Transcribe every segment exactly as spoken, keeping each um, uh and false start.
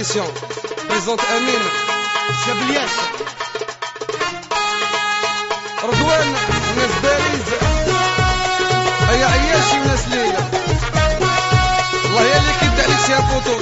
tradition. Présente Amine Chablias رضوان وناس باريس هيا عياشي وناس ليلى الله يا اللي كيبدا عليك شي فوتو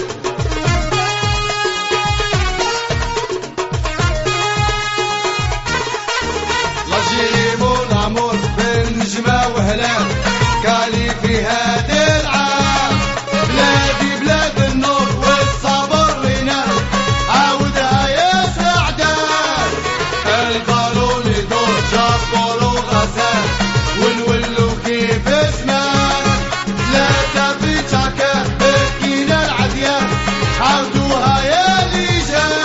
لاجيري مون امور بين نجمة وهلال كالي في هذا العام بلادي بلاد النور والصبر رينال عاودها يا سعدان القانون يدور جابولو غزال ونولو كيف زمان ثلاثة في تشاكر بكينا العديان عاودوها يا ليجان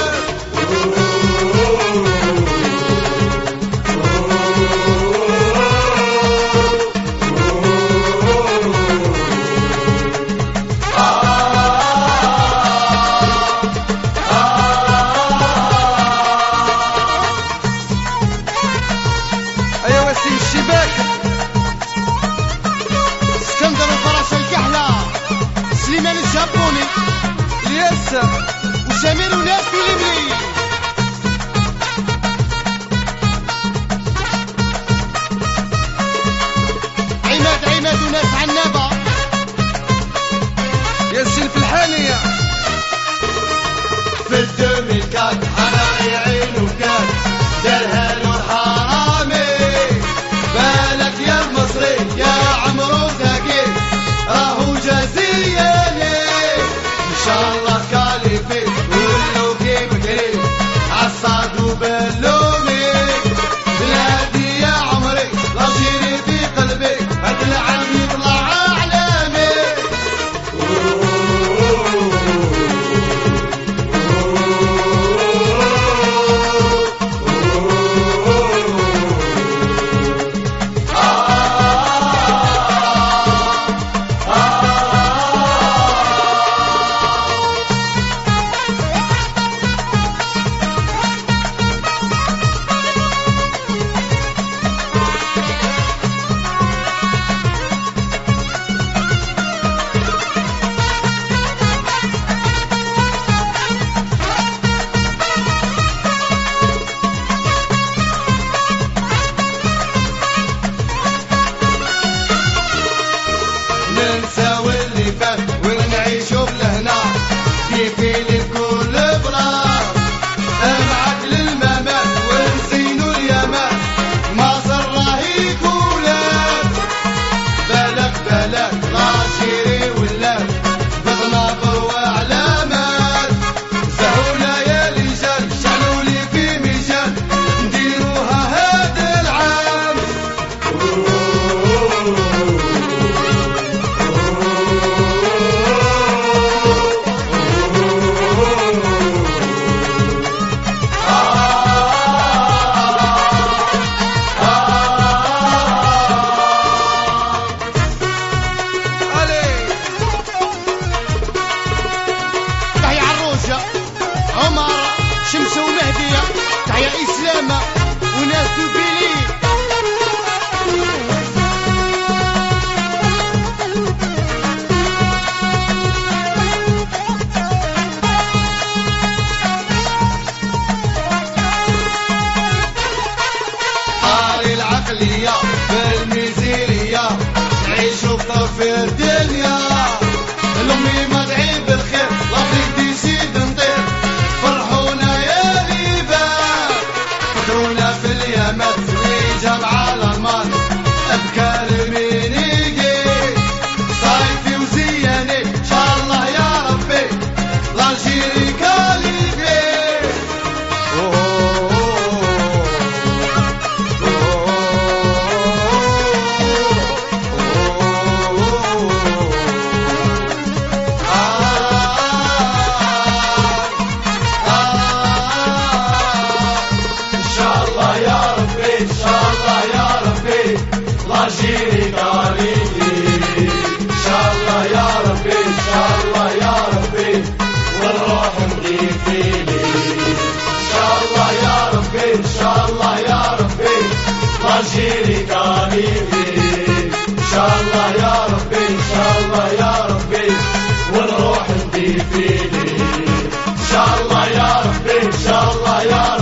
الشباك اسكندر الفراشة الكحلة سليمان الجابوني الياس وسمير وناس بليبلي عماد عماد وناس عنابة ياسين في الحانية في الدومي كات حراقي عينو كات دارها نور حرامي بالك يا المصري يا عمرو زكي راهو جازياني ان شاء الله كالي فيك ولو كيف كريم عالصاد وبلومي بلادي يا عمري لاجيري في قلبي هاد العالم يطلع اعلامي ننساو اللي فات ونعيشو بلهنا كيفي لكل بلاص معاك للممات ونزينو اليمات مصر راهي كولات بالك بالك لاجيري ولات بغناطر وعلامات زهونا يا ليجان شعلولي في ميجان نديروها هذا العام تحية عروجة عمارة شمسة ومهدية تحية إسلامة وناس دوبيلي حالي العقلية بالميزيرية نعيشو في طرف الدنيا الأمي مدعي بالخير لافريك دي سيد نطير فرحونا يا ليبان فكرونا في اليمن سويجة مع الألمان أبكار مينيجي صايفي وزياني إن شاء الله يا ربي لاجيري كاليفي لاجيري كاليفي ان شاء الله يا ربي ان شاء الله يا ربي ونروح نضيفيلي ان شاء الله يا ربي ان شاء الله يا ربي لاجيري كاليفي ان شاء الله يا ربي ان شاء الله يا ربي ونروح نضيفيلي الله يا